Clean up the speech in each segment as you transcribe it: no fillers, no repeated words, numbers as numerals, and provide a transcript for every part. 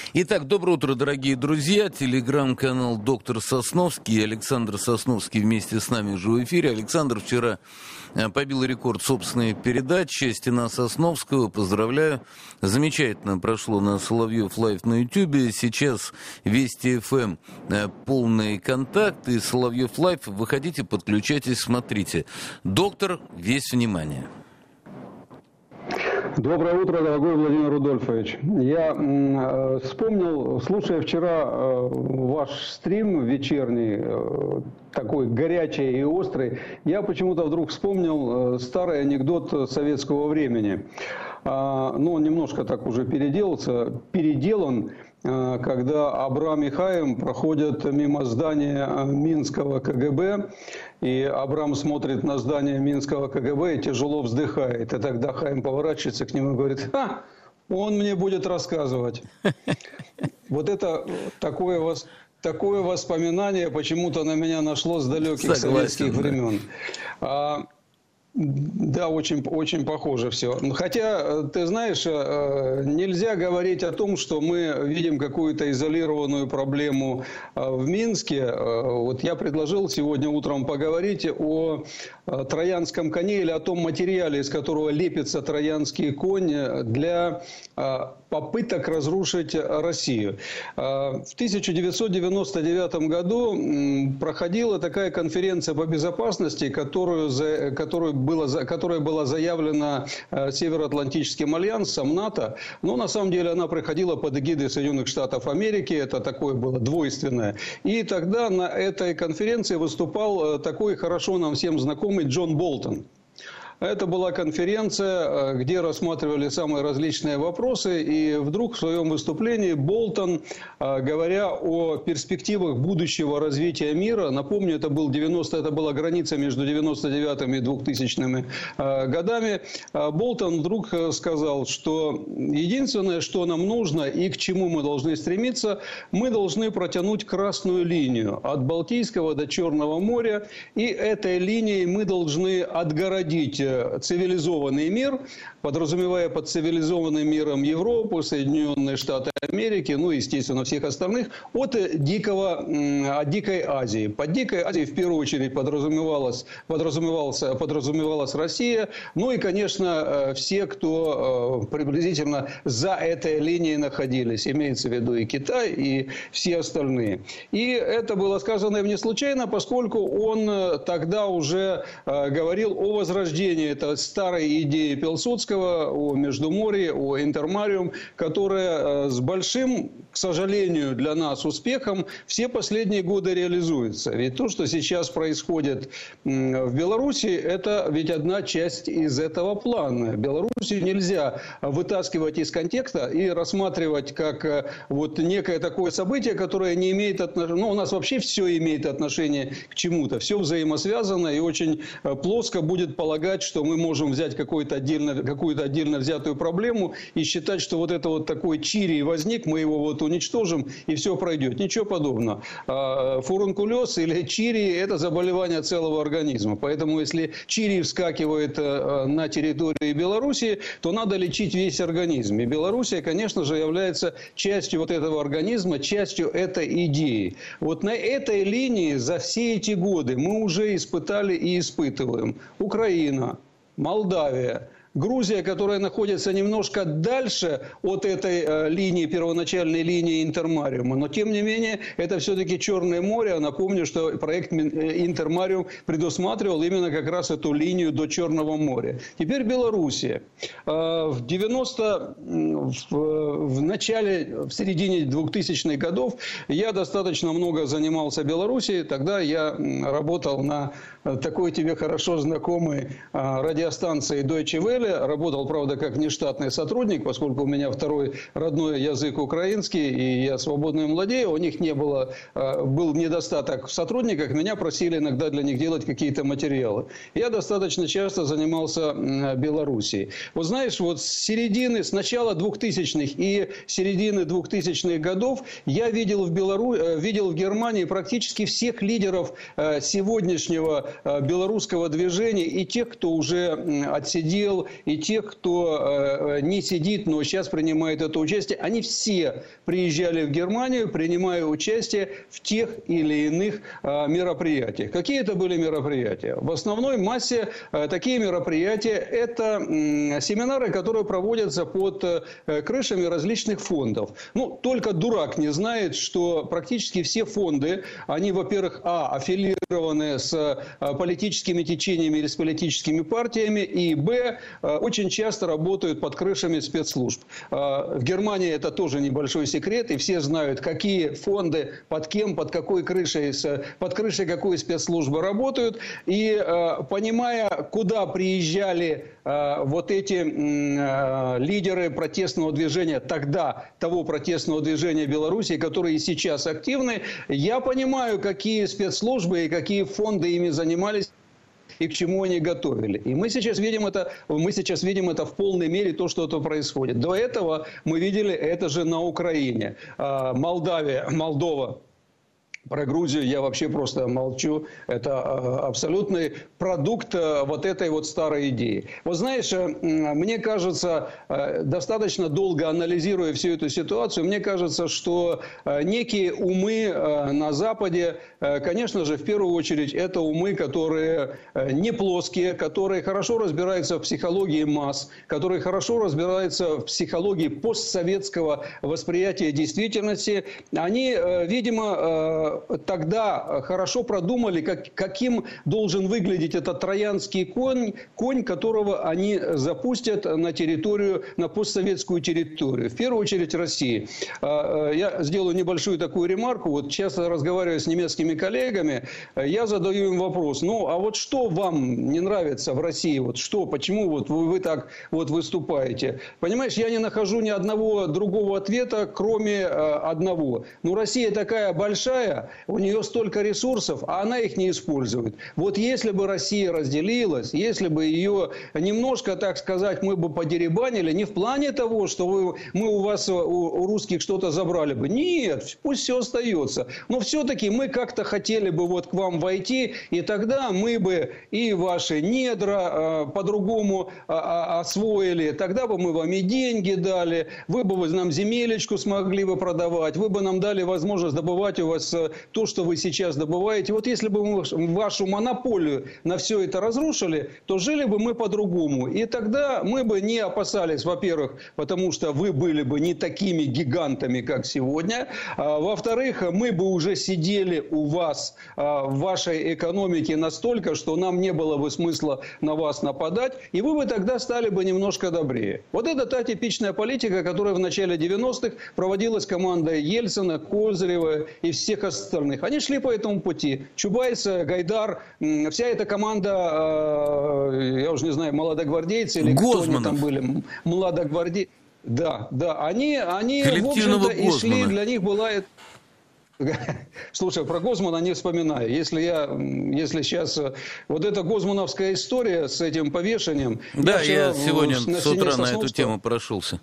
Итак, доброе утро, дорогие друзья. Телеграм-канал «Доктор Сосновский». Александр Сосновский вместе с нами уже в эфире. Александр вчера побил рекорд собственной передачи «Стена Сосновского». Поздравляю. Замечательно прошло на Соловьев Лайв на Ютьюбе. Сейчас Вести ФМ полный контакт. И Соловьев Лайв. Выходите, подключайтесь, смотрите. Доктор, весь внимание. Доброе утро, дорогой Владимир Рудольфович. Я вспомнил, слушая вчера ваш стрим вечерний, такой горячий и острый, я почему-то вдруг вспомнил старый анекдот советского времени. Ну, он немножко так уже переделан, когда Абрам и Хаим проходят мимо здания Минского КГБ, и Абрам смотрит на здание Минского КГБ и тяжело вздыхает. И тогда Хаим поворачивается к нему и говорит: он мне будет рассказывать. Вот это такое воспоминание почему-то на меня нашло с далеких советских времен. Да, очень, очень похоже все. Хотя, ты знаешь, нельзя говорить о том, что мы видим какую-то изолированную проблему в Минске. Вот я предложил сегодня утром поговорить о троянском коне или о том материале, из которого лепится троянский конь для попыток разрушить Россию. В 1999 году проходила такая конференция по безопасности, которая была заявлена Североатлантическим альянсом НАТО. Но на самом деле она проходила под эгидой Соединенных Штатов Америки. Это такое было двойственное. И тогда на этой конференции выступал такой хорошо нам всем знакомый Джон Болтон. Это была конференция, где рассматривали самые различные вопросы, и вдруг в своем выступлении Болтон, говоря о перспективах будущего развития мира, напомню, это была граница между 99-м и 2000-ми годами, Болтон вдруг сказал, что единственное, что нам нужно и к чему мы должны стремиться, мы должны протянуть красную линию от Балтийского до Черного моря, и этой линией мы должны отгородить цивилизованный мир, подразумевая под цивилизованным миром Европу, Соединенные Штаты Америки, ну и, естественно, всех остальных, от Дикой Азии. Под Дикой Азией в первую очередь подразумевалась Россия, ну и, конечно, все, кто приблизительно за этой линией находились, имеется в виду и Китай, и все остальные. И это было сказано не случайно, поскольку он тогда уже говорил о возрождении этой старой идеи Пилсудского, о Междуморье, о Интермариум, которая с большим, к сожалению, для нас успехом все последние годы реализуется. Ведь то, что сейчас происходит в Беларуси, это ведь одна часть из этого плана. Белоруссию нельзя вытаскивать из контекста и рассматривать как вот некое такое событие, которое не имеет отношения. Ну, у нас вообще все имеет отношение к чему-то. Все взаимосвязано, и очень плоско будет полагать, что мы можем взять какую-то отдельно взятую проблему и считать, что вот это вот такой чирий возник, мы его вот уничтожим и все пройдет. Ничего подобного. Фурункулез или чирий – это заболевание целого организма. Поэтому если чирий вскакивает на территории Беларуси, то надо лечить весь организм. И Белоруссия, конечно же, является частью вот этого организма, частью этой идеи. Вот на этой линии за все эти годы мы уже испытали и испытываем Украина, Молдавия, Грузия, которая находится немножко дальше от этой линии, первоначальной линии Интермариума. Но, тем не менее, это все-таки Черное море. Напомню, что проект Интермариум предусматривал именно как раз эту линию до Черного моря. Теперь Белоруссия. В середине 2000-х годов я достаточно много занимался Белоруссией. Тогда я работал на такой тебе хорошо знакомой радиостанции Deutsche Welle. Работал, правда, как нештатный сотрудник, поскольку у меня второй родной язык украинский, и я свободно им владею. У них не было, был недостаток в сотрудниках, меня просили иногда для них делать какие-то материалы. Я достаточно часто занимался Белоруссией. Вот знаешь, вот с начала 2000-х и середины 2000-х годов я видел в Германии практически всех лидеров сегодняшнего белорусского движения и тех, кто уже отсидел и тех, кто не сидит, но сейчас принимает это участие, они все приезжали в Германию, принимая участие в тех или иных мероприятиях. Какие это были мероприятия? В основной массе такие мероприятия – это семинары, которые проводятся под крышами различных фондов. Ну, только дурак не знает, что практически все фонды, они, во-первых, аффилированы с политическими течениями или с политическими партиями, и, очень часто работают под крышами спецслужб. В Германии это тоже небольшой секрет, и все знают, какие фонды, под кем, под какой крышей, под крышей какой спецслужбы работают. И понимая, куда приезжали вот эти лидеры протестного движения, тогда того протестного движения Беларуси, которые сейчас активны, я понимаю, какие спецслужбы и какие фонды ими занимались и к чему они готовили. И мы сейчас видим это в полной мере, то, что это происходит. До этого мы видели это же на Украине. Молдова. Про Грузию я вообще просто молчу. Это абсолютный продукт вот этой вот старой идеи. Вот знаешь, мне кажется, достаточно долго анализируя всю эту ситуацию, мне кажется, что некие умы на Западе, конечно же, в первую очередь, это умы, которые не плоские, которые хорошо разбираются в психологии масс, которые хорошо разбираются в психологии постсоветского восприятия действительности. Они, видимо, тогда хорошо продумали, каким должен выглядеть этот троянский конь, которого они запустят на территорию, на постсоветскую территорию. В первую очередь России. Я сделаю небольшую такую ремарку. Вот часто разговаривая с немецкими коллегами, я задаю им вопрос: ну, а вот что вам не нравится в России? Вот что, почему вот вы так вот выступаете? Понимаешь, я не нахожу ни одного другого ответа, кроме одного. Ну, Россия такая большая, у нее столько ресурсов, а она их не использует. Вот если бы Россия разделилась, если бы ее немножко, так сказать, мы бы подеребанили, не в плане того, что мы у вас, у русских что-то забрали бы. Нет, пусть все остается. Но все-таки мы как-то хотели бы вот к вам войти, и тогда мы бы и ваши недра по-другому освоили, тогда бы мы вам и деньги дали, вы бы нам земелечку смогли бы продавать, вы бы нам дали возможность добывать у вас то, что вы сейчас добываете. Вот если бы мы вашу монополию на все это разрушили, то жили бы мы по-другому. И тогда мы бы не опасались, во-первых, потому что вы были бы не такими гигантами, как сегодня. Во-вторых, мы бы уже сидели у вас в вашей экономике настолько, что нам не было бы смысла на вас нападать, и вы бы тогда стали бы немножко добрее. Вот это та типичная политика, которая в начале 90-х проводилась командой Ельцина, Козырева и всех остальных. Они шли по этому пути. Чубайс, Гайдар, вся эта команда, я уже не знаю, молодогвардейцы или кто они там были, молодогвардейцы. Да, они в общем-то, и шли, для них была... Слушай, про Гозмана не вспоминаю. Если сейчас... Вот эта гозмановская история с этим повешением... Да, я сегодня с утра на эту тему прошелся.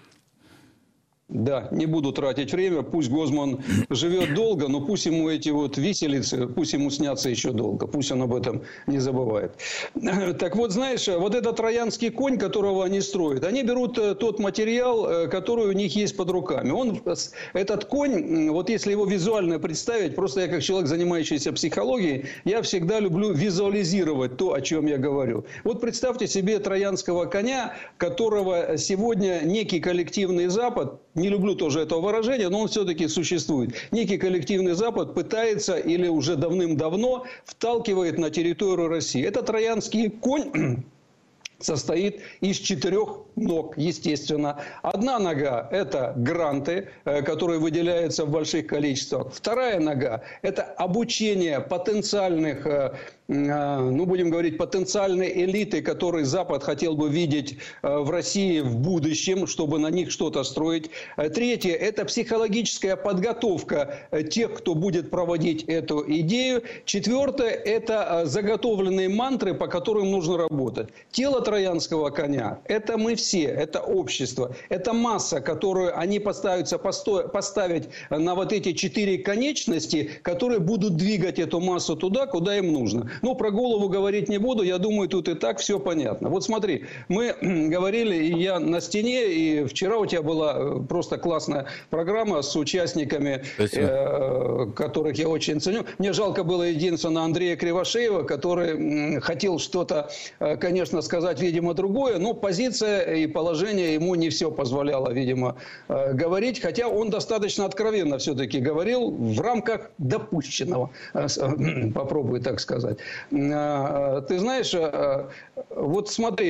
Да, не буду тратить время, пусть Гозман живет долго, но пусть ему эти вот виселицы, пусть ему снятся еще долго, пусть он об этом не забывает. Так вот, знаешь, вот этот троянский конь, которого они строят, они берут тот материал, который у них есть под руками. Этот конь, вот если его визуально представить, просто я как человек, занимающийся психологией, я всегда люблю визуализировать то, о чем я говорю. Вот представьте себе троянского коня, которого сегодня некий коллективный Запад, не люблю тоже этого выражения, но он все-таки существует. Некий коллективный Запад пытается или уже давным-давно вталкивает на территорию России. Это троянский конь состоит из 4 ног, естественно. Одна нога – это гранты, которые выделяются в больших количествах. Вторая нога – это обучение потенциальных, будем говорить, потенциальной элиты, которые Запад хотел бы видеть в России в будущем, чтобы на них что-то строить. Третье – это психологическая подготовка тех, кто будет проводить эту идею. Четвертое – это заготовленные мантры, по которым нужно работать. Тело троянского коня – это мы все, это общество, это масса, которую они пытаются поставить на вот эти 4 конечности, которые будут двигать эту массу туда, куда им нужно. Ну, про голову говорить не буду, я думаю, тут и так все понятно. Вот смотри, мы говорили, и я на стене, и вчера у тебя была просто классная программа с участниками, которых я очень ценю. Мне жалко было единственно Андрея Кривошеева, который хотел что-то, конечно, сказать, видимо, другое, но позиция и положение ему не все позволяло, видимо, говорить, хотя он достаточно откровенно все-таки говорил в рамках допущенного, попробую так сказать. Ты знаешь, вот смотри,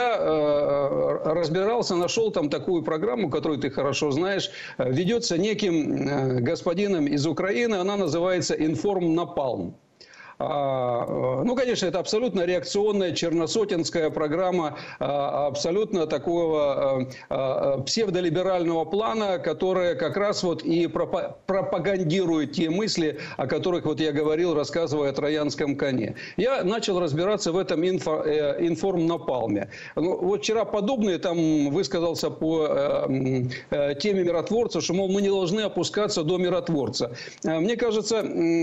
я разбирался, нашел там такую программу, которую ты хорошо знаешь, ведется неким господином из Украины, она называется «Информнапалм». Ну, конечно, это абсолютно реакционная черносотенская программа абсолютно такого псевдолиберального плана, которая как раз вот и пропагандирует те мысли, о которых вот я говорил, рассказывая о троянском коне. Я начал разбираться в этом информнапалме. Ну, вот вчера подобное там высказался по теме миротворца, что, мол, мы не должны опускаться до миротворца. Мне кажется,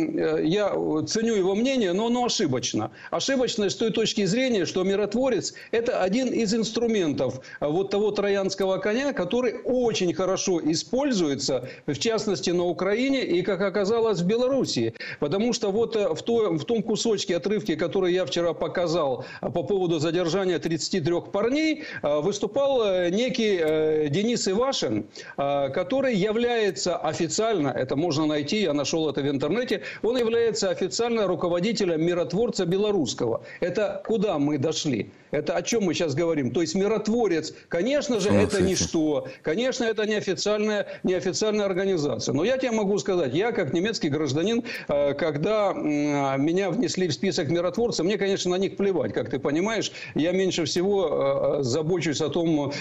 я ценю его мнение, но оно ошибочно. Ошибочно с той точки зрения, что миротворец – это один из инструментов вот того троянского коня, который очень хорошо используется, в частности, на Украине и, как оказалось, в Белоруссии. Потому что вот в том кусочке, отрывке, который я вчера показал по поводу задержания 33 парней, выступал некий Денис Ивашин, который является официально, это можно найти, я нашел это в интернете, он является официально руководителем миротворца белорусского. Это куда мы дошли? Это о чем мы сейчас говорим? То есть миротворец, конечно же, это ничто. Конечно, это неофициальная организация. Но я тебе могу сказать, я как немецкий гражданин, когда меня внесли в список миротворцев, мне, конечно, на них плевать. Как ты понимаешь, я меньше всего забочусь о том,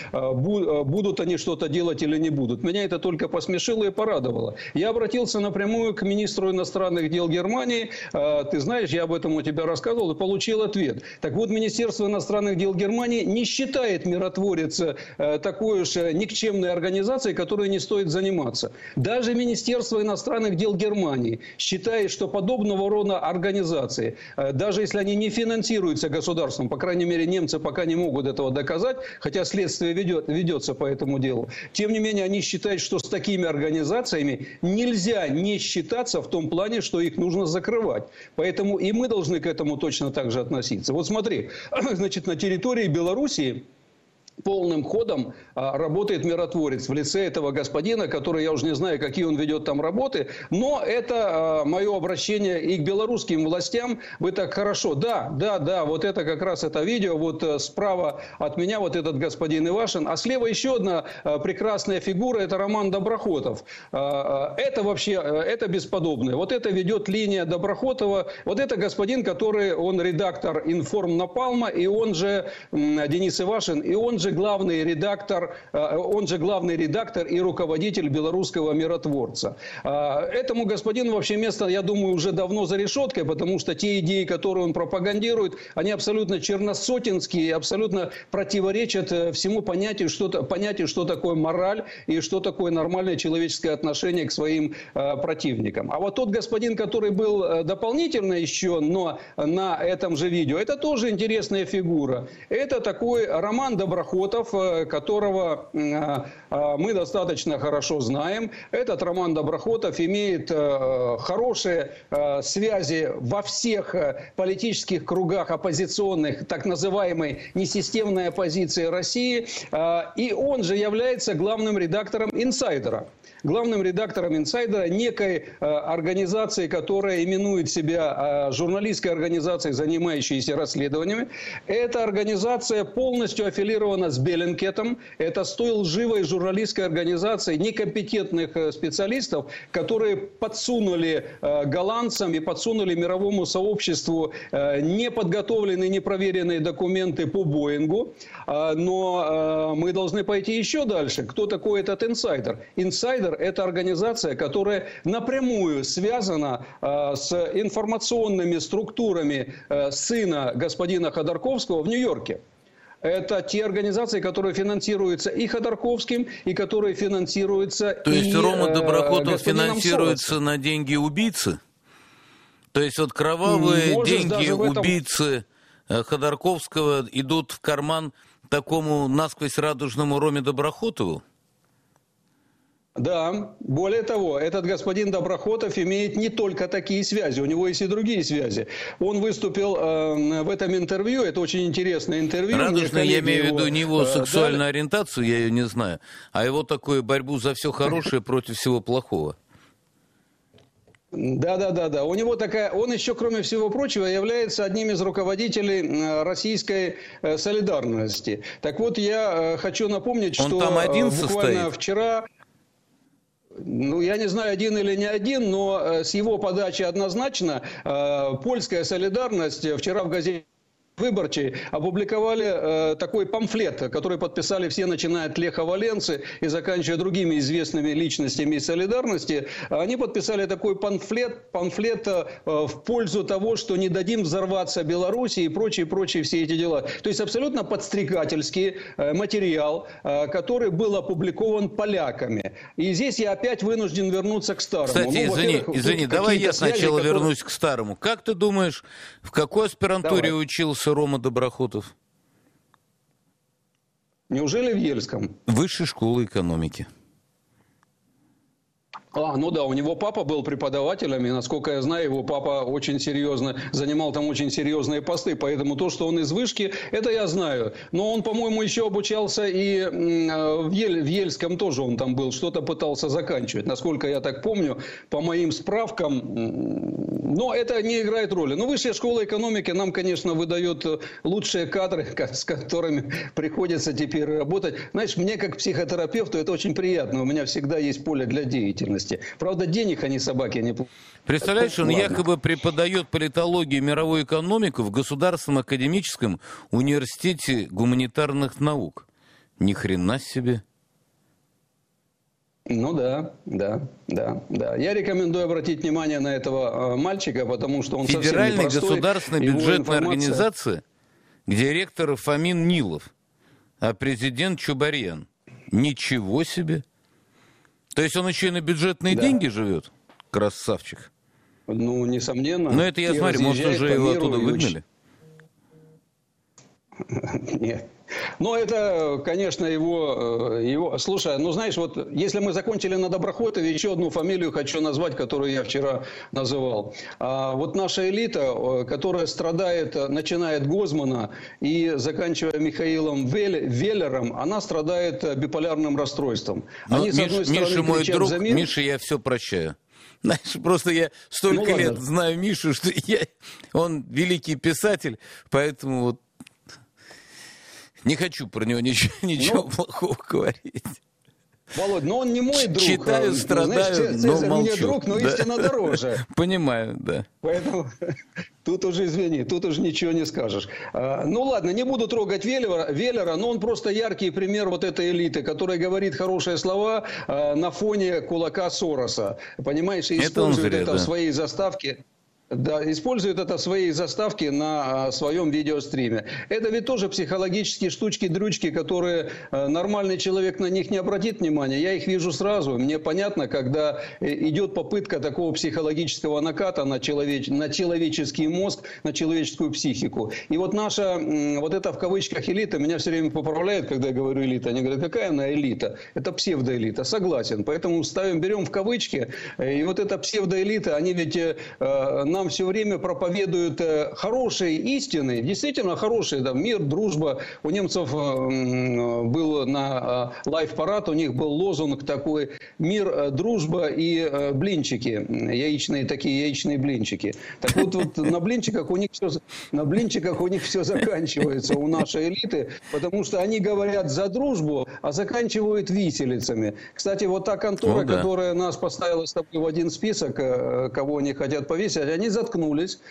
будут они что-то делать или не будут. Меня это только посмешило и порадовало. Я обратился напрямую к министру иностранных дел Германии. Ты знаешь, я об этом у тебя рассказывал и получил ответ. Так вот, Министерство иностранных дел Германии не считает миротворец такой уж никчемной организацией, которой не стоит заниматься. Даже Министерство иностранных дел Германии считает, что подобного рода организации, даже если они не финансируются государством, по крайней мере, немцы пока не могут этого доказать, хотя следствие ведется по этому делу, тем не менее, они считают, что с такими организациями нельзя не считаться в том плане, что их нужно закрывать. Поэтому и мы должны к этому точно так же относиться. Вот смотри, значит, на территории Белоруссии полным ходом работает миротворец в лице этого господина, который, я уже не знаю, какие он ведет там работы, но это мое обращение и к белорусским властям. Вы так хорошо, да, вот это как раз это видео, вот справа от меня вот этот господин Ивашин, а слева еще одна прекрасная фигура, это Роман Доброхотов. Это вообще, это бесподобное. Вот это ведет линия Доброхотова, вот это господин, который, он редактор «Информнапалма», и он же Денис Ивашин, и он же главный редактор и руководитель белорусского миротворца. Этому господину вообще место, я думаю, уже давно за решеткой, потому что те идеи, которые он пропагандирует, они абсолютно черносотенские, абсолютно противоречат всему понятию, что такое мораль и что такое нормальное человеческое отношение к своим противникам. А вот тот господин, который был дополнительно еще, но на этом же видео, это тоже интересная фигура. Это такой Роман Доброхотов, которого мы достаточно хорошо знаем. Этот Роман Доброхотов имеет хорошие связи во всех политических кругах оппозиционных, так называемой несистемной оппозиции России. И он же является главным редактором «Инсайдера». Главным редактором «Инсайдера», некой организации, которая именует себя журналистской организацией, занимающейся расследованиями. Эта организация полностью аффилирована с Беллинкетом. Это с той лживой журналистской организацией некомпетентных специалистов, которые подсунули голландцам и подсунули мировому сообществу неподготовленные, непроверенные документы по Боингу. Но мы должны пойти еще дальше. Кто такой этот «Инсайдер»? «Инсайдер» – это организация, которая напрямую связана с информационными структурами сына господина Ходорковского в Нью-Йорке. Это те организации, которые финансируются и Ходорковским, и которые финансируются... То есть Рома Доброхотов финансируется на деньги убийцы? То есть вот кровавые Можешь деньги даже в этом... убийцы Ходорковского идут в карман такому насквозь радужному Роме Доброхотову? Да, более того, этот господин Доброхотов имеет не только такие связи, у него есть и другие связи. Он выступил в этом интервью, это очень интересное интервью. Радужно, я имею в виду не его сексуальную ориентацию, я ее не знаю, а его такую борьбу за все хорошее против всего плохого. Да. У него такая, он еще, кроме всего прочего, является одним из руководителей российской солидарности. Так вот, я хочу напомнить, он что там один буквально состоит? Вчера... Ну, я не знаю, один или не один, но с его подачи однозначно польская солидарность вчера в газете «Выборчий» опубликовали такой памфлет, который подписали все, начиная от Леха Валенцы и заканчивая другими известными личностями из солидарности. Они подписали такой памфлет в пользу того, что не дадим взорваться Беларуси и прочие все эти дела. То есть абсолютно подстрекательский материал, который был опубликован поляками. И здесь я опять вынужден вернуться к старому. Кстати, извини, давай я сначала вернусь к старому. Как ты думаешь, в какой аспирантуре учился Рома Доброхотов? Неужели в Ельском? Высшей школы экономики. Ну да, у него папа был преподавателем, и, насколько я знаю, его папа очень серьезно занимал там очень серьезные посты, поэтому то, что он из вышки, это я знаю. Но он, по-моему, еще обучался и в Ельском тоже он там был, что-то пытался заканчивать, насколько я так помню, по моим справкам. Но это не играет роли. Но высшая школа экономики нам, конечно, выдает лучшие кадры, с которыми приходится теперь работать. Знаешь, мне как психотерапевту это очень приятно, у меня всегда есть поле для деятельности. Правда, денег они собаки не платят. Представляешь, он якобы преподает политологию и мировую экономику в Государственном академическом университете гуманитарных наук. Ни хрена себе. Ну да. Я рекомендую обратить внимание на этого мальчика, потому что он Федеральная совсем непростой. государственная бюджетная организация, где ректор Фомин Нилов, а президент Чубарьян. Ничего себе. То есть он еще и на бюджетные деньги живет? Красавчик. Ну, несомненно. Но это я смотрю, может, уже его оттуда выгнали? Нет. Но это, конечно, его... Слушай, ну знаешь, вот если мы закончили на Доброхотове, еще одну фамилию хочу назвать, которую я вчера называл. Вот наша элита, которая страдает, начиная от Гозмана и заканчивая Михаилом Веллером, она страдает биполярным расстройством. Они, с одной стороны, Миша мой друг, за мир. Миша, я все прощаю. Знаешь, просто я столько лет знаю Мишу, что он великий писатель, поэтому вот не хочу про него ничего плохого говорить. Володь, но он не мой друг. Читаю, страдаю, знаешь, но Цезарь молчу. мне друг, но истина дороже. Понимаю, да. Поэтому тут уже, извини, тут уже ничего не скажешь. Ну ладно, не буду трогать Веллера, но он просто яркий пример вот этой элиты, которая говорит хорошие слова на фоне кулака Сороса. Понимаешь, и использует это в своей заставке. Да, используют это в своей заставке на своем видеостриме. Это ведь тоже психологические штучки-дрючки, которые нормальный человек на них не обратит внимания. Я их вижу сразу. Мне понятно, когда идет попытка такого психологического наката на человеческий мозг, на человеческую психику. И вот наша, вот эта в кавычках элита, меня все время поправляют, когда я говорю элита. Они говорят, какая она элита? Это псевдоэлита. Согласен. Поэтому берем в кавычки. И вот эта псевдоэлита, они ведь нам все время проповедуют хорошие истины, действительно хорошие, там, мир, дружба. У немцев был на лайв-парад, у них был лозунг такой: мир, дружба и блинчики, яичные блинчики. Так вот на блинчиках у них все заканчивается у нашей элиты, потому что они говорят за дружбу, а заканчивают виселицами. Кстати, вот та контора, которая нас поставила с тобой в один список, кого они хотят повесить, они заткнулись.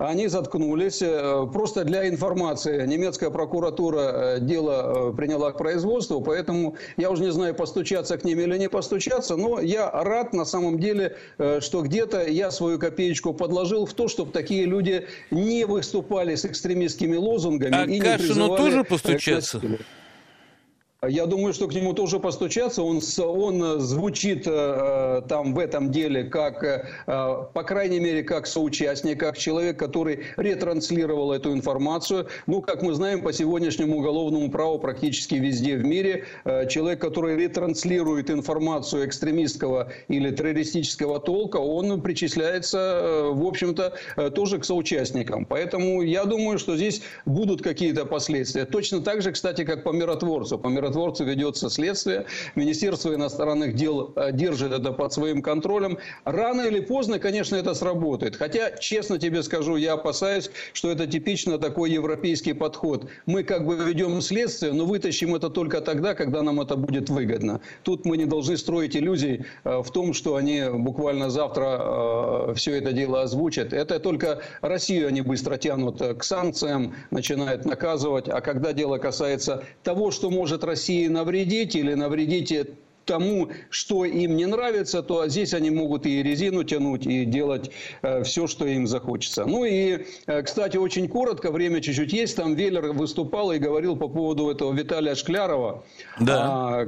Просто для информации. Немецкая прокуратура дело приняла к производству, поэтому я уже не знаю, постучаться к ним или не постучаться, но я рад на самом деле, что где-то я свою копеечку подложил в то, чтобы такие люди не выступали с экстремистскими лозунгами. А и Кашину не призывали тоже постучаться? Я думаю, что к нему тоже постучаться. Он звучит там в этом деле как, по крайней мере, как соучастник, как человек, который ретранслировал эту информацию. Ну, как мы знаем, по сегодняшнему уголовному праву практически везде в мире человек, который ретранслирует информацию экстремистского или террористического толка, он причисляется, в общем-то, тоже к соучастникам. Поэтому я думаю, что здесь будут какие-то последствия. Точно так же, кстати, как по миротворцу. По миротворцу ведется следствие. Министерство иностранных дел держит это под своим контролем. Рано или поздно, конечно, это сработает. Хотя, честно тебе скажу, я опасаюсь, что это типично такой европейский подход. Мы как бы ведем следствие, но вытащим это только тогда, когда нам это будет выгодно. Тут мы не должны строить иллюзий в том, что они буквально завтра все это дело озвучат. Это только Россию они быстро тянут к санкциям, начинают наказывать. А когда дело касается того, что может России навредить или навредить тому, что им не нравится, то здесь они могут и резину тянуть, и делать все, что им захочется. Ну и, кстати, очень коротко, время чуть-чуть есть, там Веллер выступал и говорил по поводу этого Виталия Шклярова, да.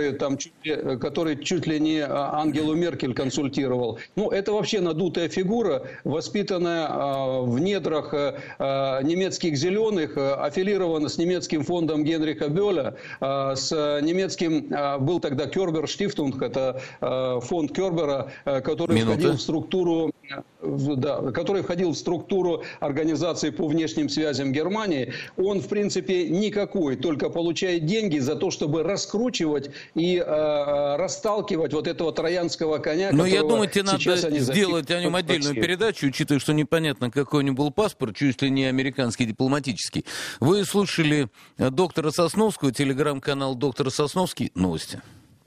который чуть ли не Ангелу Меркель консультировал. Ну, это вообще надутая фигура, воспитанная в недрах немецких зеленых, аффилирована с немецким фондом Генриха Бёля, с немецким, был тогда Кербер-Штифтунг, это фонд Кербера, который входил в структуру, который входил в структуру Организации по внешним связям Германии. Он, в принципе, никакой, только получает деньги за то, чтобы раскручивать и расталкивать вот этого троянского коня. Но я думаю, тебе надо сделать о нем отдельную передачу, учитывая, что непонятно, какой у него был паспорт, чуть ли не американский дипломатический. Вы слушали доктора Сосновского, телеграм-канал «Доктор Сосновский». Новости.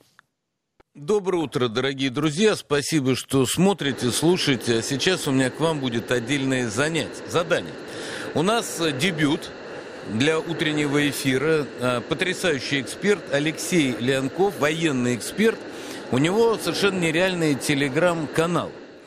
Доброе утро, дорогие друзья. Спасибо, что смотрите, слушаете. А сейчас у меня к вам будет отдельное задание. У нас дебют для утреннего эфира. Потрясающий эксперт Алексей Леонков, военный эксперт. У него совершенно нереальный телеграм-канал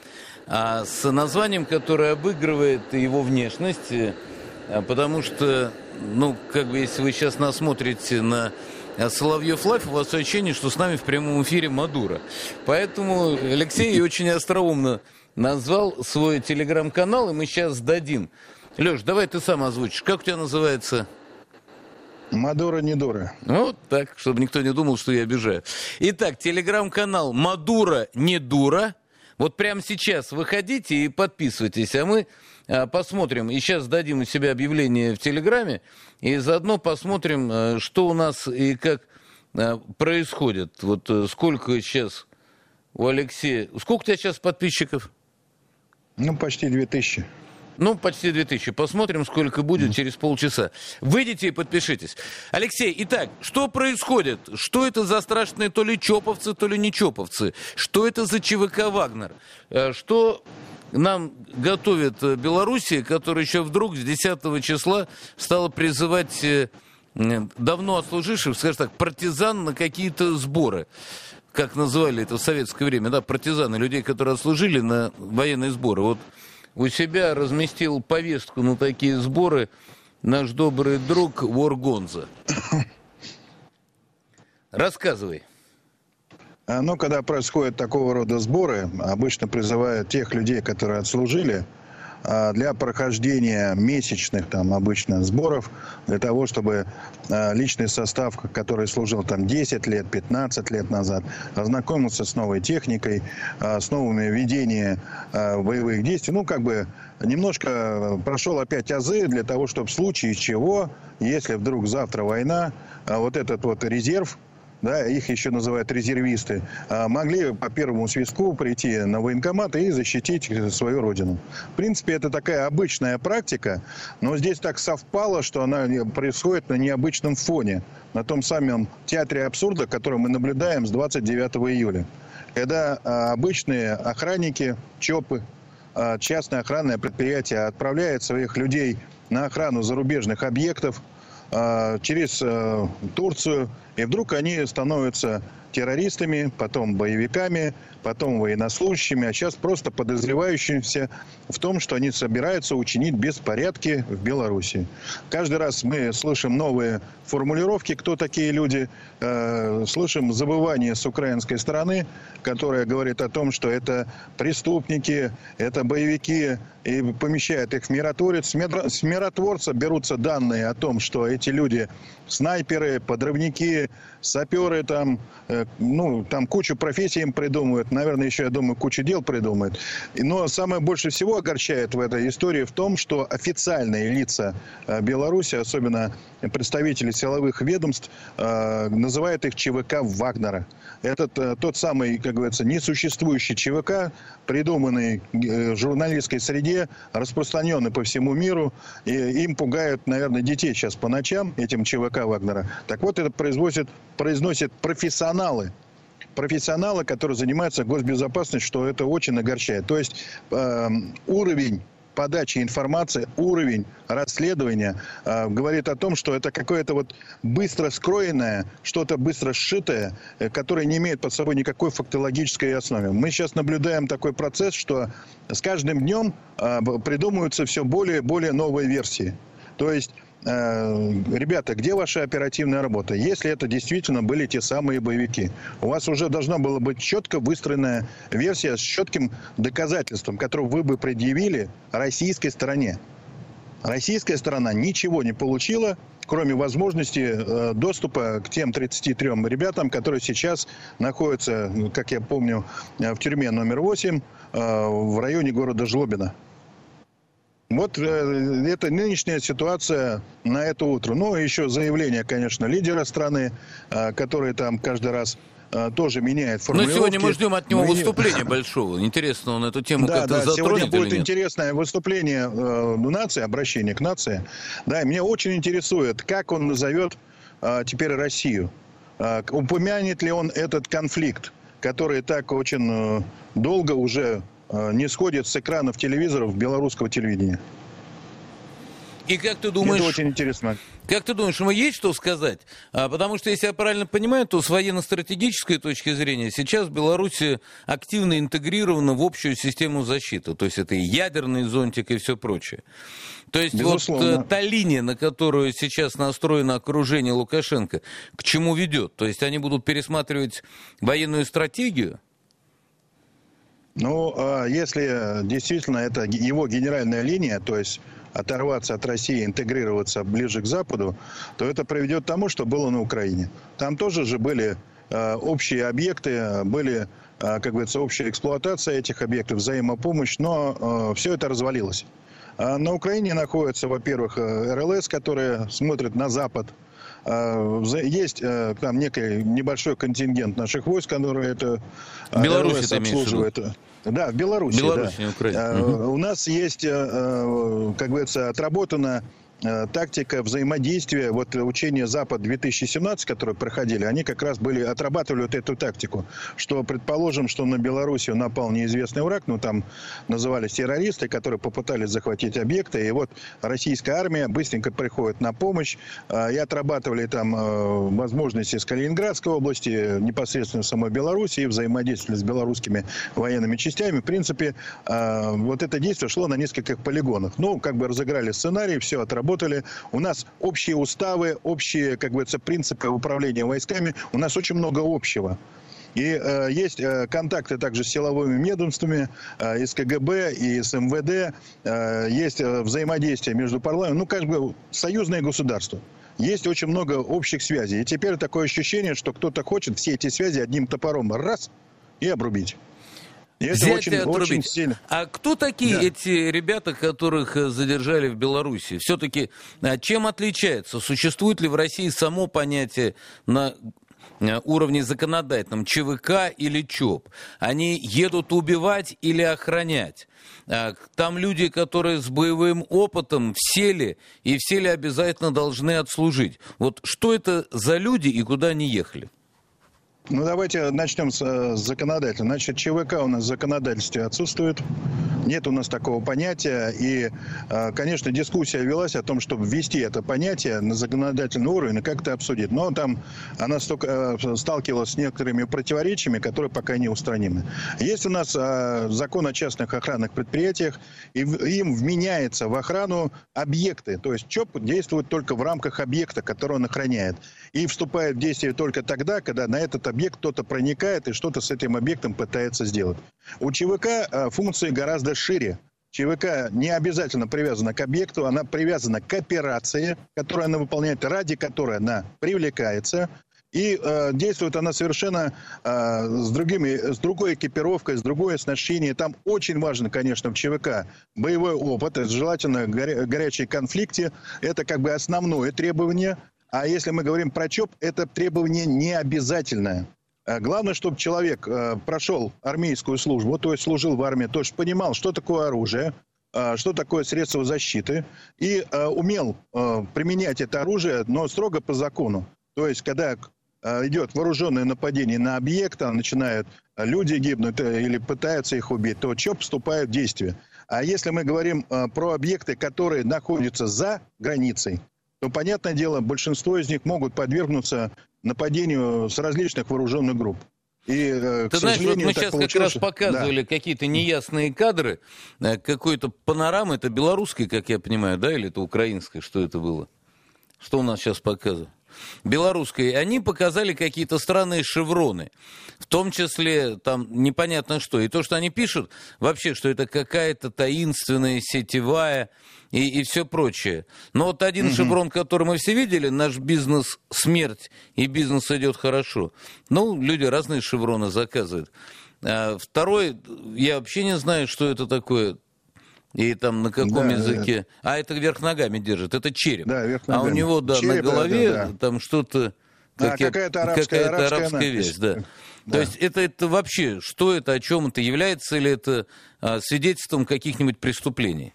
с названием, которое обыгрывает его внешность. Потому что, если вы сейчас насмотрите на Соловьев Лайф, у вас ощущение, что с нами в прямом эфире Мадуро. Поэтому Алексей очень остроумно назвал свой телеграм-канал, и мы сейчас дадим. Леш, давай ты сам озвучишь. Как у тебя называется? Мадуро не дура. Вот так, чтобы никто не думал, что я обижаю. Итак, телеграм-канал Мадуро не дура. Вот прямо сейчас выходите и подписывайтесь, а мы посмотрим. И сейчас дадим у себя объявление в Телеграме, и заодно посмотрим, что у нас и как происходит. Вот сколько сейчас у Алексея... Сколько у тебя сейчас подписчиков? Почти 2000. Почти 2000. Посмотрим, сколько будет через полчаса. Выйдите и подпишитесь. Алексей, итак, что происходит? Что это за страшные то ли чоповцы, то ли не чоповцы? Что это за ЧВК «Вагнер»? Что нам готовит Белоруссия, которая еще вдруг с 10 числа стала призывать давно отслуживших, скажем так, партизан на какие-то сборы? Как называли это в советское время, да, партизаны, людей, которые отслужили на военные сборы. Вот у себя разместил повестку на такие сборы наш добрый друг Воргонза. Рассказывай. Когда происходят такого рода сборы, обычно призывают тех людей, которые отслужили, для прохождения месячных обычно сборов, для того, чтобы личный состав, который служил 10 лет, 15 лет назад, ознакомился с новой техникой, с новыми ведениями боевых действий. Немножко прошел опять азы для того, чтобы в случае чего, если вдруг завтра война, вот этот резерв, да, их еще называют резервисты, могли по первому свистку прийти на военкомат и защитить свою родину. В принципе, это такая обычная практика, но здесь так совпало, что она происходит на необычном фоне, на том самом театре абсурда, который мы наблюдаем с 29 июля. Когда обычные охранники, ЧОПы, частное охранное предприятие отправляет своих людей на охрану зарубежных объектов через Турцию, и вдруг они становятся террористами, потом боевиками, потом военнослужащими, а сейчас просто подозревающимися в том, что они собираются учинить беспорядки в Беларуси. Каждый раз мы слышим новые формулировки, кто такие люди, слышим забывание с украинской стороны, которая говорит о том, что это преступники, это боевики, и помещает их в миротворец. С миротворца берутся данные о том, что эти люди снайперы, подрывники, саперы, там кучу профессий им придумывают, наверное, еще, я думаю, кучу дел придумают. Но самое больше всего огорчает в этой истории в том, что официальные лица Беларуси, особенно представители силовых ведомств, называют их ЧВК Вагнера. Это тот самый, как говорится, несуществующий ЧВК, придуманный в журналистской среде, распространенный по всему миру. И им пугают, наверное, детей сейчас по ночам, этим ЧВК Вагнера. Так вот, это произносят профессионалы, которые занимаются госбезопасностью, что это очень огорчает. То есть уровень подачи информации, уровень расследования говорит о том, что это какое-то вот быстро скроенное, что-то быстро сшитое, которое не имеет под собой никакой фактологической основы. Мы сейчас наблюдаем такой процесс, что с каждым днем придумываются все более и более новые версии. То есть, ребята, где ваша оперативная работа? Если это действительно были те самые боевики, у вас уже должна была быть четко выстроенная версия с четким доказательством, которое вы бы предъявили российской стороне. Российская сторона ничего не получила, кроме возможности доступа к тем 33 ребятам, которые сейчас находятся, как я помню, в тюрьме номер 8 в районе города Жлобино. Вот это нынешняя ситуация на это утро. Ну, еще заявление, конечно, лидера страны, который там каждый раз тоже меняет формулировки. Но сегодня мы ждем от него выступления большого. Интересно, он эту тему как-то затронет сегодня или будет нет? интересное выступление нации, обращение к нации. Да, и меня очень интересует, как он назовет теперь Россию. Упомянет ли он этот конфликт, который так очень долго уже не сходит с экранов телевизоров белорусского телевидения. И как ты думаешь, это очень интересно. Как ты думаешь, ему есть что сказать? Потому что, если я правильно понимаю, то с военно-стратегической точки зрения сейчас Беларусь активно интегрирована в общую систему защиты. То есть это и ядерный зонтик, и все прочее. То есть безусловно, вот та линия, на которую сейчас настроено окружение Лукашенко, к чему ведет? То есть они будут пересматривать военную стратегию? Ну, если действительно это его генеральная линия, то есть оторваться от России, интегрироваться ближе к Западу, то это приведет к тому, что было на Украине. Там тоже же были общие объекты, были, как говорится, общая эксплуатация этих объектов, взаимопомощь, но все это развалилось. На Украине находится, во-первых, РЛС, которые смотрят на Запад. Есть там некий небольшой контингент наших войск, которые это РЛС обслуживает. Да, в Беларуси. Да. У нас есть, как говорится, отработана тактика взаимодействия. Вот учения Запад-2017, которые проходили, они как раз отрабатывали вот эту тактику. Что, предположим, что на Белоруссию напал неизвестный враг, ну там назывались террористы, которые попытались захватить объекты, и вот российская армия быстренько приходит на помощь, и отрабатывали там возможности с Калининградской области, непосредственно в самой Беларуси, и взаимодействовали с белорусскими военными частями. В принципе, вот это действие шло на нескольких полигонах. Ну, как бы разыграли сценарий, все отработали. У нас общие уставы, общие, как говорится, принципы управления войсками. У нас очень много общего. И есть контакты также с силовыми ведомствами, и с КГБ, и с МВД. Есть взаимодействие между парламентом. Ну, как бы союзное государство. Есть очень много общих связей. И теперь такое ощущение, что кто-то хочет все эти связи одним топором раз и обрубить. И это очень сильно. А кто такие эти ребята, которых задержали в Беларуси? Все-таки чем отличается? Существует ли в России само понятие на уровне законодательном ЧВК или ЧОП? Они едут убивать или охранять? Там люди, которые с боевым опытом сели, и все ли обязательно должны отслужить? Вот что это за люди и куда они ехали? Ну, давайте начнем с законодательства. Значит, ЧВК у нас в законодательстве отсутствует. Нет у нас такого понятия. И, конечно, дискуссия велась о том, чтобы ввести это понятие на законодательный уровень и как-то обсудить. Но там она сталкивалась с некоторыми противоречиями, которые пока не устранимы. Есть у нас закон о частных охранных предприятиях, и им вменяется в охрану объекты. То есть ЧОП действует только в рамках объекта, который он охраняет. И вступает в действие только тогда, когда на этот объект кто-то проникает и что-то с этим объектом пытается сделать. У ЧВК функции гораздо шире. ЧВК не обязательно привязана к объекту, она привязана к операции, которую она выполняет, ради которой она привлекается. И действует она совершенно с другой экипировкой, с другой оснащением. Там очень важно, конечно, в ЧВК боевой опыт, желательно горячие конфликты. Это как бы основное требование. А если мы говорим про ЧОП, это требование не обязательное. Главное, чтобы человек прошел армейскую службу, то есть служил в армии, то есть понимал, что такое оружие, что такое средство защиты, и умел применять это оружие, но строго по закону. То есть, когда идет вооруженное нападение на объект, начинают люди гибнуть или пытаются их убить, то ЧОП вступает в действие. А если мы говорим про объекты, которые находятся за границей, то, понятное дело, большинство из них могут подвергнуться нападению с различных вооруженных групп. И, ты знаешь, вот мы сейчас как раз показывали какие-то неясные кадры какой-то панорамы, это белорусской, как я понимаю, да, или это украинской, что это было? Что у нас сейчас показывают? Белорусской, они показали какие-то странные шевроны, в том числе там непонятно что. И то, что они пишут, вообще, что это какая-то таинственная, сетевая и все прочее. Но вот один шеврон, который мы все видели, наш бизнес смерть, и бизнес идет хорошо. Ну, люди разные шевроны заказывают. А второй, я вообще не знаю, что это такое. И там на каком языке? А это вверх ногами держит, это череп. Да, вверх ногами. А у него, череп, на голове там что-то... какая-то арабская вещь, да. То есть это вообще, что это, о чем это, является ли это свидетельством каких-нибудь преступлений?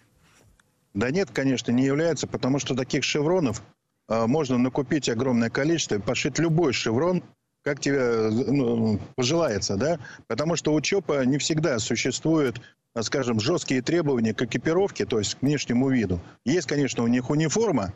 Да нет, конечно, не является, потому что таких шевронов можно накупить огромное количество и пошить любой шеврон, как тебе пожелается, да? Потому что у ЧОПа не всегда существует, скажем, жесткие требования к экипировке, то есть к внешнему виду. Есть, конечно, у них униформа,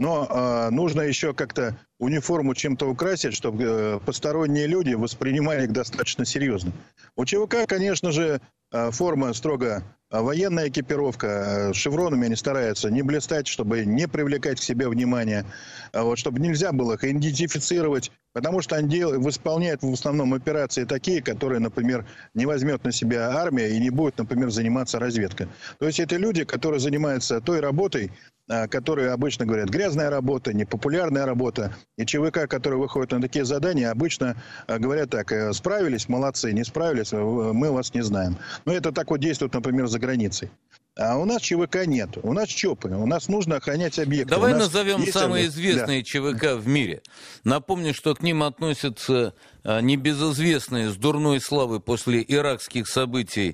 но нужно еще как-то униформу чем-то украсить, чтобы посторонние люди воспринимали их достаточно серьезно. У ЧВК, конечно же, форма строго военная экипировка, шевронами они стараются не блистать, чтобы не привлекать к себе внимание, чтобы нельзя было их идентифицировать, потому что они выполняют в основном операции такие, которые, например, не возьмет на себя армия и не будет, например, заниматься разведкой. То есть это люди, которые занимаются той работой, которые обычно говорят, грязная работа, непопулярная работа. И ЧВК, которые выходят на такие задания, обычно говорят так, справились, молодцы, не справились, мы вас не знаем. Но это так вот действует, например, за границей. А у нас ЧВК нет, у нас ЧОПы, у нас нужно охранять объекты. Давай назовем самые известные ЧВК в мире. Напомню, что к ним относятся небезызвестные с дурной славой после иракских событий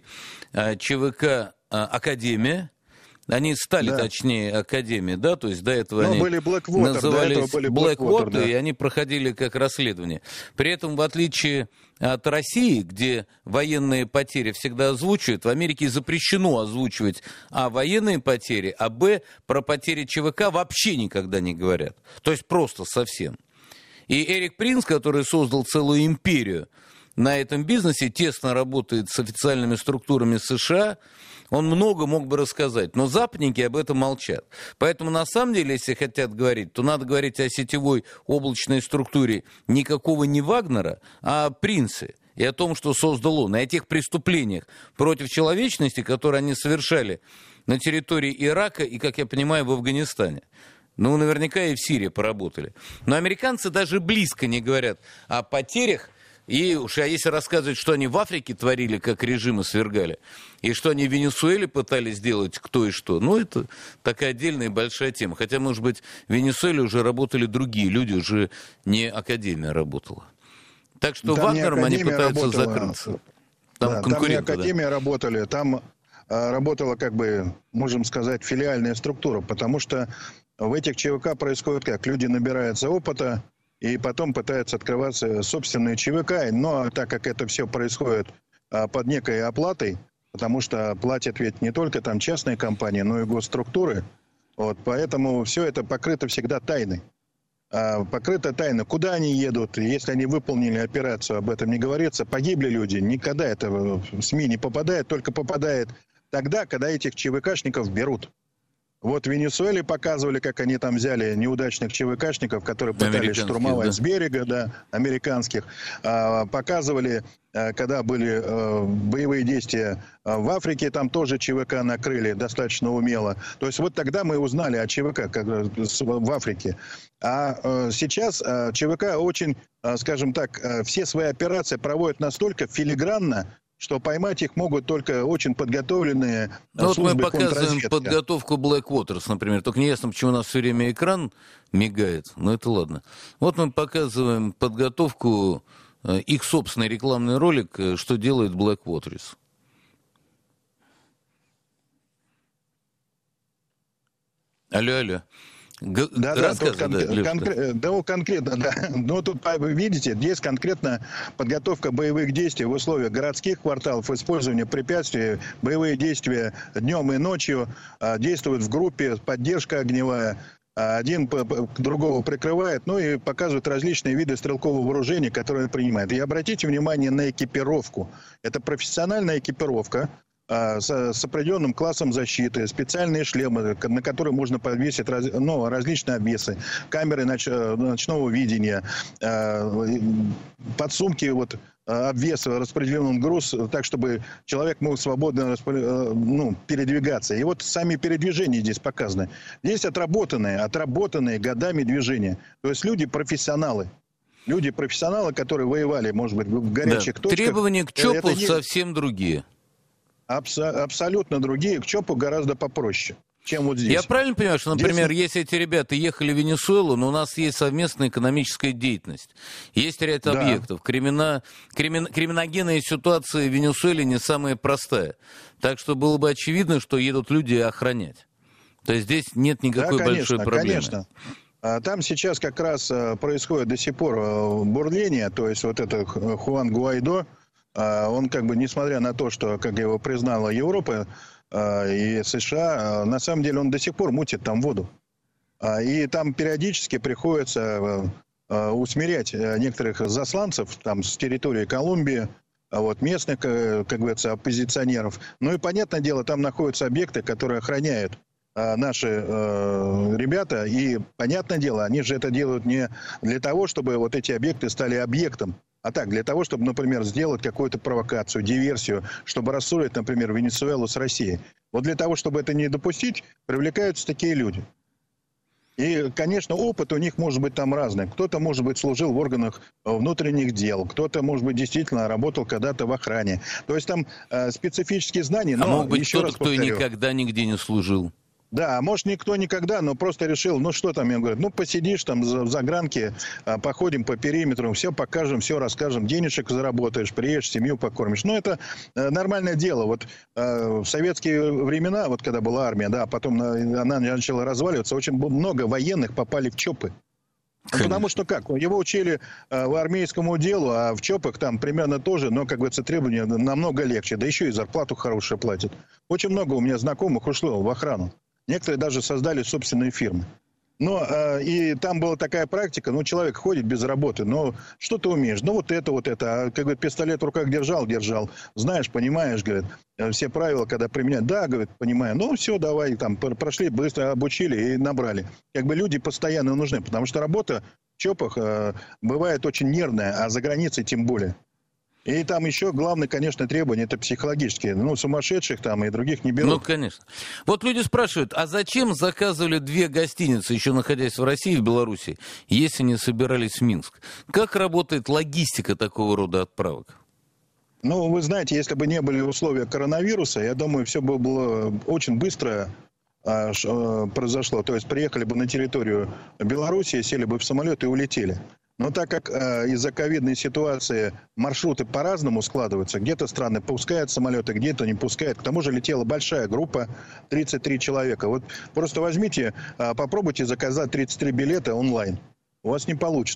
ЧВК «Академия». Они стали, точнее, Академией, да, то есть до этого они были Blackwater, назывались Blackwater, и они проходили как расследование. При этом, в отличие от России, где военные потери всегда озвучивают, в Америке запрещено озвучивать военные потери, про потери ЧВК вообще никогда не говорят. То есть просто совсем. И Эрик Принц, который создал целую империю на этом бизнесе, тесно работает с официальными структурами США, он много мог бы рассказать, но западники об этом молчат. Поэтому, на самом деле, если хотят говорить, то надо говорить о сетевой облачной структуре никакого не Вагнера, а о Принце и о том, что создал он, и о тех преступлениях против человечности, которые они совершали на территории Ирака и, как я понимаю, в Афганистане. Ну, наверняка и в Сирии поработали. Но американцы даже близко не говорят о потерях. И уж если рассказывать, что они в Африке творили, как режимы свергали, и что они в Венесуэле пытались сделать, кто и что, ну, это такая отдельная большая тема. Хотя, может быть, в Венесуэле уже работали другие люди, уже не Академия работала. Так что Вагнером они пытаются закрыться. Там не Академия работали, там работала, как бы, можем сказать, филиальная структура, потому что в этих ЧВК происходит как? Люди набираются опыта, и потом пытаются открываться собственные ЧВК. Но так как это все происходит под некой оплатой, потому что платят ведь не только там частные компании, но и госструктуры. Вот, поэтому все это покрыто всегда тайной. Покрыто тайной. Куда они едут, если они выполнили операцию, об этом не говорится. Погибли люди, никогда это в СМИ не попадает, только попадает тогда, когда этих ЧВКшников берут. Вот в Венесуэле показывали, как они там взяли неудачных ЧВКшников, которые пытались штурмовать с берега, да, американских. Показывали, когда были боевые действия в Африке, там тоже ЧВК накрыли достаточно умело. То есть вот тогда мы узнали о ЧВК в Африке. А сейчас ЧВК очень, скажем так, все свои операции проводят настолько филигранно, что поймать их могут только очень подготовленные службы вот мы показываем подготовку Blackwaters, например. Только не ясно, почему у нас все время экран мигает, но это ладно. Вот мы показываем подготовку, их собственный рекламный ролик, что делает Blackwaters. Алло. Конкретно, да. Но тут, вы видите, здесь конкретно подготовка боевых действий в условиях городских кварталов, использование препятствий, боевые действия днем и ночью, действуют в группе, поддержка огневая, один другого прикрывает, ну и показывают различные виды стрелкового вооружения, которые он принимает. И обратите внимание на экипировку. Это профессиональная экипировка, с определенным классом защиты, специальные шлемы, на которые можно повесить различные обвесы, камеры ночного видения, подсумки, обвес, распределенный груз, так, чтобы человек мог свободно передвигаться. И вот сами передвижения здесь показаны. Здесь отработанные годами движения. То есть люди-профессионалы. Люди-профессионалы, которые воевали, может быть, в горячих точках. Требования к ЧОПу совсем другие. Абсолютно другие, к ЧОПу гораздо попроще, чем вот здесь. Я правильно понимаю, что, например, если эти ребята ехали в Венесуэлу, но у нас есть совместная экономическая деятельность, есть ряд объектов, криминогенная ситуация в Венесуэле не самая простая, так что было бы очевидно, что едут люди охранять. То есть здесь нет никакой большой проблемы. Конечно. Там сейчас как раз происходит до сих пор бурление, то есть вот это Хуан Гуайдо, он как бы, несмотря на то, что, как его признала Европа и США, на самом деле он до сих пор мутит там воду. И там периодически приходится усмирять некоторых засланцев там с территории Колумбии, местных, как говорится, оппозиционеров. Ну и, понятное дело, там находятся объекты, которые охраняют наши ребята. И, понятное дело, они же это делают не для того, чтобы вот эти объекты стали объектом, а так, для того, чтобы, например, сделать какую-то провокацию, диверсию, чтобы рассорить, например, Венесуэлу с Россией. Вот для того, чтобы это не допустить, привлекаются такие люди. И, конечно, опыт у них может быть там разный. Кто-то, может быть, служил в органах внутренних дел, кто-то, может быть, действительно работал когда-то в охране. То есть там специфические знания, но мог быть еще кто-то, раз повторю, кто никогда нигде не служил. Да, может, никто никогда, но просто решил, что там, я говорю, посидишь там в загранке, походим по периметру, все покажем, все расскажем, денежек заработаешь, приедешь, семью покормишь. Это нормальное дело. Вот в советские времена, когда была армия, потом она начала разваливаться, очень много военных попали в ЧОПы. Потому что его учили в армейскому делу, а в ЧОПах там примерно тоже, но, как говорится, требования намного легче, да еще и зарплату хорошую платят. Очень много у меня знакомых ушло в охрану. Некоторые даже создали собственные фирмы. И там была такая практика, человек ходит без работы, что ты умеешь? А как говорит, пистолет в руках держал, знаешь, понимаешь, говорит, все правила, когда применять, да, говорит, понимаю, все, давай, там, прошли, быстро обучили и набрали. Люди постоянно нужны, потому что работа в ЧОПах бывает очень нервная, а за границей тем более. И там еще главное, конечно, требование, это психологические. Сумасшедших там и других не берут. Конечно. Вот люди спрашивают, а зачем заказывали 2 гостиницы, еще находясь в России и в Беларуси, если не собирались в Минск? Как работает логистика такого рода отправок? Вы знаете, если бы не были условия коронавируса, я думаю, все бы было очень быстро произошло. То есть приехали бы на территорию Беларуси, сели бы в самолет и улетели. Но так как из-за ковидной ситуации маршруты по-разному складываются, где-то страны пускают самолеты, где-то не пускают. К тому же летела большая группа, 33 человека. Вот просто возьмите, попробуйте заказать 33 билета онлайн. У вас не получится.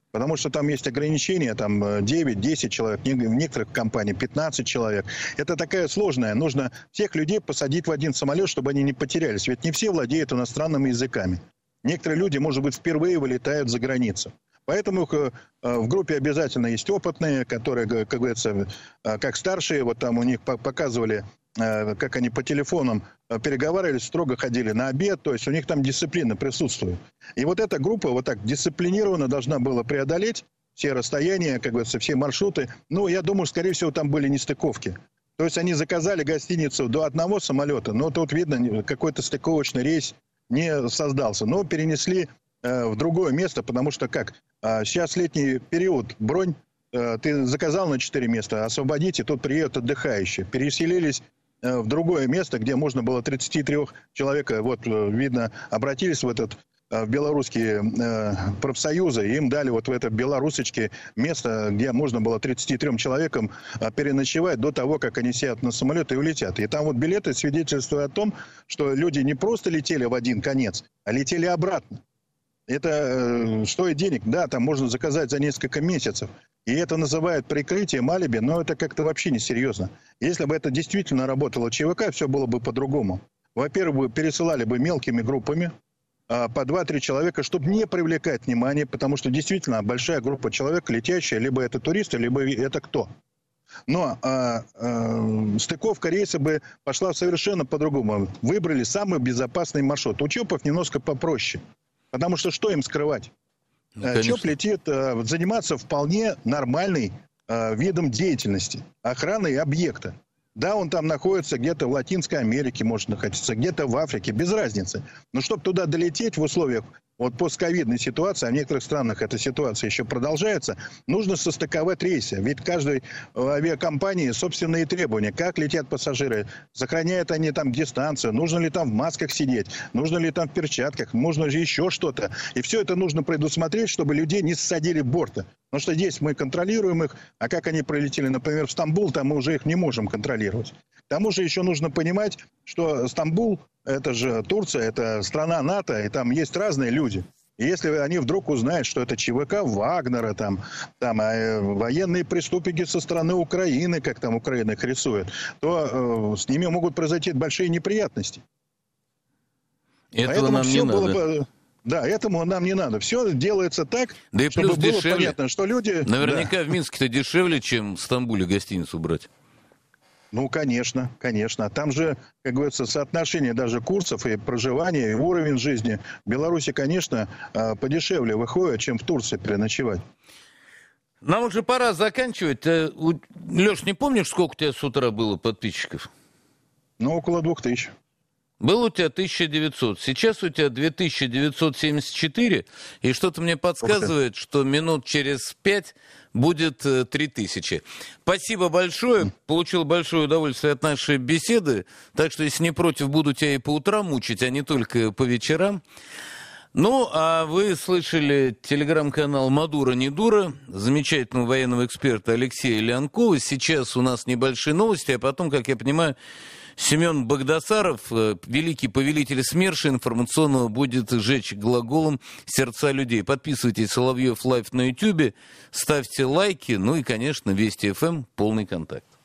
Потому что там есть ограничения, там 9-10 человек, в некоторых компаниях 15 человек. Это такая сложная. Нужно всех людей посадить в один самолет, чтобы они не потерялись. Ведь не все владеют иностранными языками. Некоторые люди, может быть, впервые вылетают за границу. Поэтому в группе обязательно есть опытные, которые, как говорится, как старшие, вот там у них показывали, как они по телефонам переговаривались, строго ходили на обед, то есть у них там дисциплина присутствует. И вот эта группа вот так дисциплинированно должна была преодолеть все расстояния, как говорится, все маршруты. Ну, я думаю, скорее всего, там были нестыковки. То есть они заказали гостиницу до одного самолета, но тут видно, какой-то стыковочный рейс не создался. Но перенесли в другое место, потому что как? Сейчас летний период, бронь, ты заказал на 4 места, освободите, тут приедут отдыхающие. Переселились в другое место, где можно было 33 человека, вот видно, обратились в белорусские профсоюзы, и им дали вот в это белорусочке место, где можно было 33 человекам переночевать до того, как они сядут на самолет и улетят. И там вот билеты свидетельствуют о том, что люди не просто летели в один конец, а летели обратно. Это стоит денег, да, там можно заказать за несколько месяцев. И это называют прикрытием, алиби, но это как-то вообще несерьезно. Если бы это действительно работало ЧВК, все было бы по-другому. Во-первых, пересылали бы мелкими группами по 2-3 человека, чтобы не привлекать внимание, потому что действительно большая группа человек, летящая, либо это туристы, либо это кто. Но стыковка рейса бы пошла совершенно по-другому. Выбрали самый безопасный маршрут. У ЧОПов немножко попроще. Потому что им скрывать? Ну, ЧОП летит заниматься вполне нормальным видом деятельности. Охраной объекта. Да, он там находится где-то в Латинской Америке, может находиться, где-то в Африке, без разницы. Но чтобы туда долететь в условиях вот постковидной ситуации, а в некоторых странах эта ситуация еще продолжается, нужно состыковать рейсы. Ведь каждой авиакомпании собственные требования. Как летят пассажиры, сохраняют они там дистанцию, нужно ли там в масках сидеть, нужно ли там в перчатках, нужно же еще что-то. И все это нужно предусмотреть, чтобы людей не ссадили борта. Потому что здесь мы контролируем их, а как они пролетели, например, в Стамбул, там мы уже их не можем контролировать. К тому же еще нужно понимать, что Стамбул, это же Турция, это страна НАТО, и там есть разные люди. И если они вдруг узнают, что это ЧВК Вагнера, там военные преступники со стороны Украины, как там Украина их рисует, то с ними могут произойти большие неприятности. Этого нам не надо. Да, этому нам не надо. Все делается так, да и чтобы было дешевле. Понятно, что люди... Наверняка в Минске-то дешевле, чем в Стамбуле гостиницу брать. Ну, конечно, конечно. Там же, как говорится, соотношение даже курсов и проживания, и уровень жизни в Беларуси, конечно, подешевле выходит, чем в Турции переночевать. Нам уже пора заканчивать. Леш, не помнишь, сколько у тебя с утра было подписчиков? Ну, около 2000. Было у тебя 1900, сейчас у тебя 2974, и что-то мне подсказывает, что минут через 5 будет 3000. Спасибо большое, получил большое удовольствие от нашей беседы, так что, если не против, буду тебя и по утрам мучить, а не только по вечерам. Ну, а вы слышали телеграм-канал «Мадуро не дура», замечательного военного эксперта Алексея Леонкова. Сейчас у нас небольшие новости, а потом, как я понимаю, Семен Багдасаров, великий повелитель СМЕРШа информационного, будет сжечь глаголом сердца людей. Подписывайтесь Соловьев Лайв на YouTube, ставьте лайки, ну и, конечно, Вести ФМ, полный контакт.